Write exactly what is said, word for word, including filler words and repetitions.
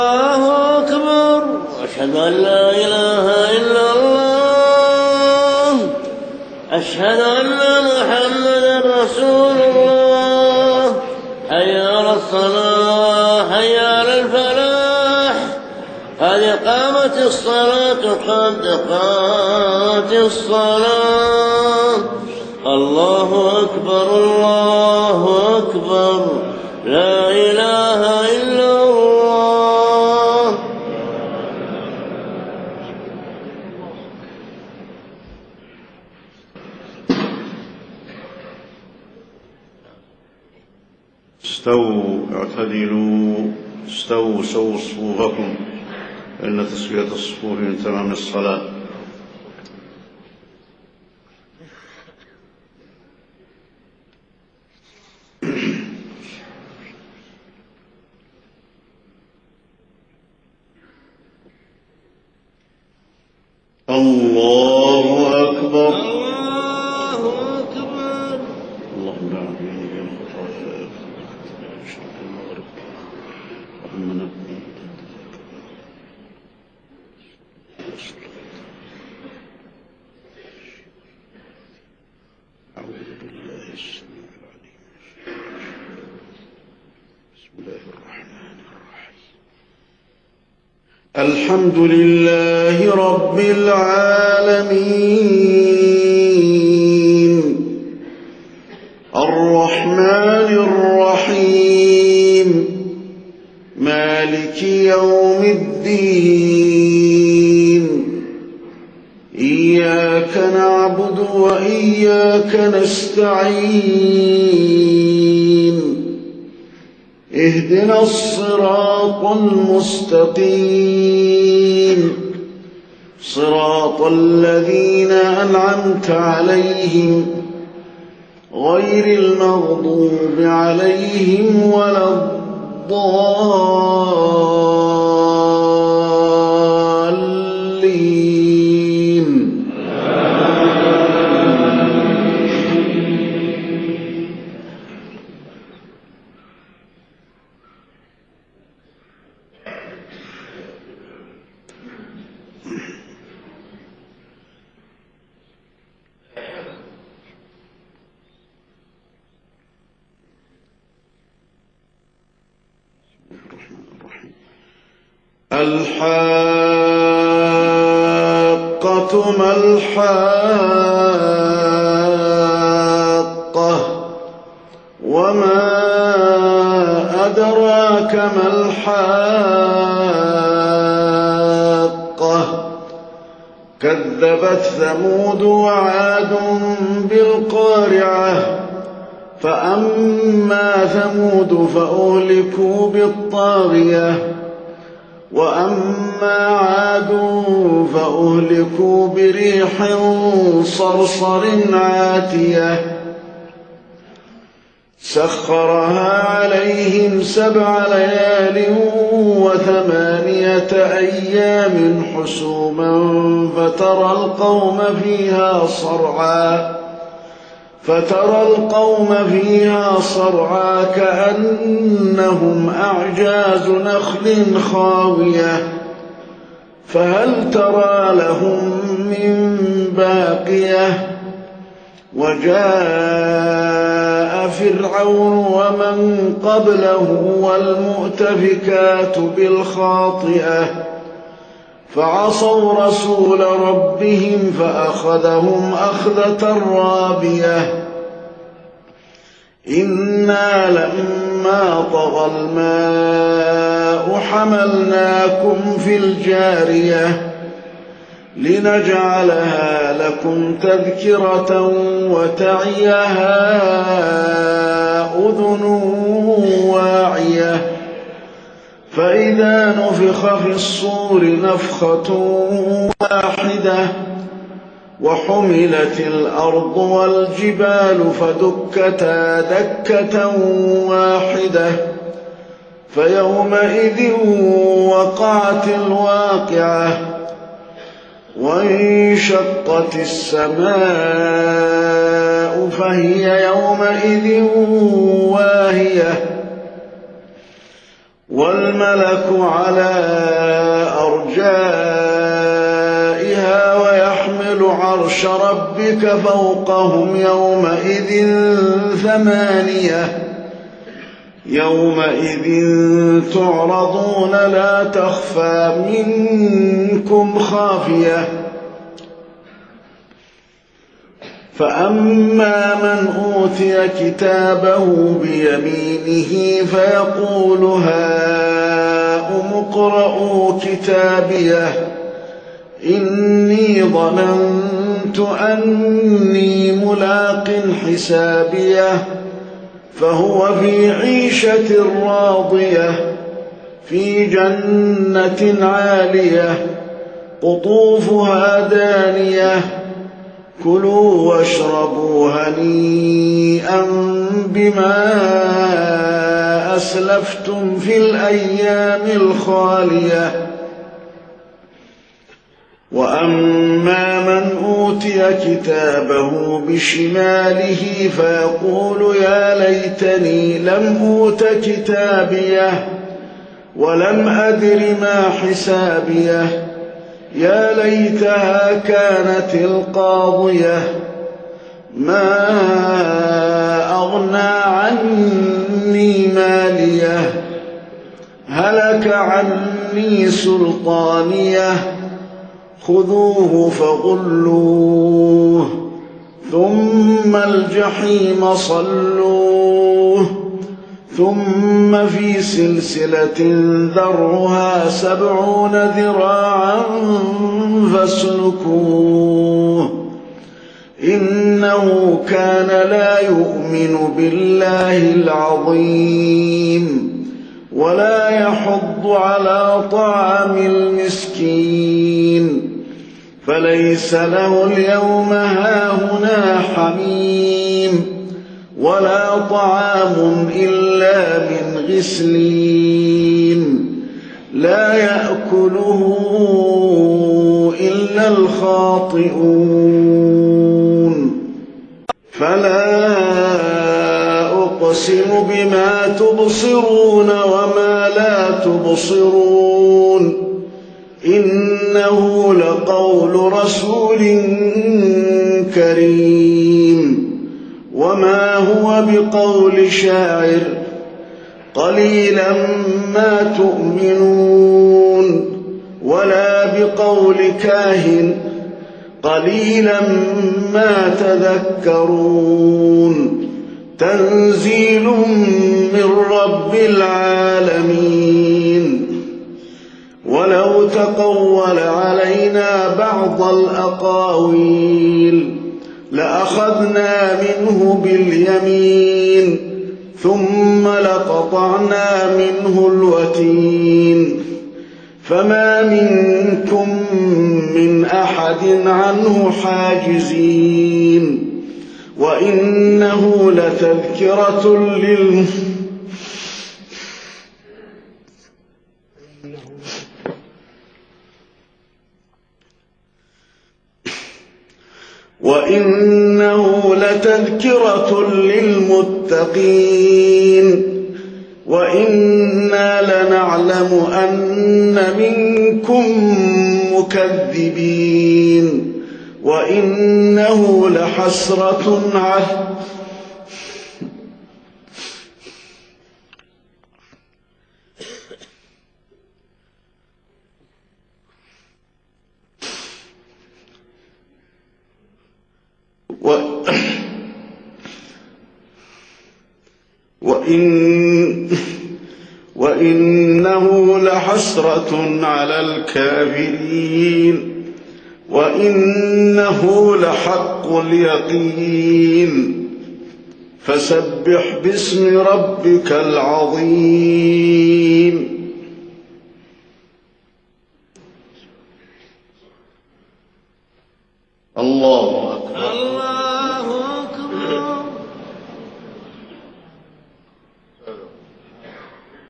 الله أكبر. أشهد أن لا إله إلا الله. أشهد أن محمدا رسول الله. حي على الصلاة، حي على الفلاح، قد قامت الصلاة، قد قامت الصلاة. الله أكبر، الله أكبر، لا إله إلا الله. استووا، اعتدلوا، استووا، سووا صفوفكم، فإن تسوية الصفوف من تمام الصلاة. الله أكبر، الله أكبر. اللهم لا نبينا بين خطايا الشرق المغرب وأمنا أعوذ بالله السميع العليم. بسم الله الرحمن الرحيم. الحمد لله رب العالمين، الرحمن الرحيم، مالك يوم الدين. إياك نعبد وإياك نستعين. اهدنا الصراط المستقيم، صراط الذين أنعمت عليهم غير المغضوب عليهم ولا الضالين. الحاقة ما الحاقة، وما أدراك ما الحاقة. كذبت ثمود وعاد بالقارعة، فأما ثمود فأهلكوا بالطاغية، وأما عاد فأهلكوا بريح صرصر عاتية سخرها عليهم سبع ليال وثمانية أيام حسوما فترى القوم فيها صرعا فترى القوم فيها صرعا كأنهم أعجاز نخل خاوية، فهل ترى لهم من باقية. وجاء فرعون ومن قبله والمؤتفكات بالخاطئة، فعصوا رسول ربهم فأخذهم أخذة رابية. إنا لما طغى الماء حملناكم في الجارية لنجعلها لكم تذكرة وتعيها أذن واعية. فإذا نفخ في الصور نفخة واحدة وحملت الأرض والجبال فدكتا دكة واحدة فيومئذ وقعت الواقعة وانشقت السماء فهي يومئذ واهية والملك على أرجائها ويحمل عرش ربك فوقهم يومئذ ثمانية يومئذ تعرضون لا تخفى منكم خافية فأما من أوتي كتابه بيمينه فيقول هاؤم اقرءوا كتابيه إني ظننت أني ملاق حسابيه فهو في عيشة راضية في جنة عالية قطوفها دانية كلوا واشربوا هنيئا بما أسلفتم في الأيام الخالية وأما من أوتي كتابه بشماله فيقول يا ليتني لم أوت كتابيه ولم أدر ما حسابيه يا ليتها كانت القاضية ما أغنى عني ماليه هلك عني سلطانيه خذوه فغلوه ثم الجحيم صلوه ثم في سلسلة ذرعها سبعون ذراعا فاسلكوه إنه كان لا يؤمن بالله العظيم ولا يحض على طعام المسكين فليس له اليوم هاهنا حميم ولا طعام إلا من غسلين لا يأكله إلا الخاطئون فلا أقسم بما تبصرون وما لا تبصرون إنه لقول رسول كريم وما هو بقول شاعر قليلا ما تؤمنون ولا بقول كاهن قليلا ما تذكرون تنزيل من رب العالمين ولو تقول علينا بعض الأقاويل لأخذنا منه باليمين ثم لقطعنا منه الوتين فما منكم من أحد عنه حاجزين وإنه لتذكرة للم وإنه لتذكرة للمتقين وإنا لنعلم أن منكم مكذبين وإنه لحسرة على و... وإن... وإنه لحسرة على الكافرين وإنه لحق اليقين فسبح باسم ربك العظيم الله أكبر.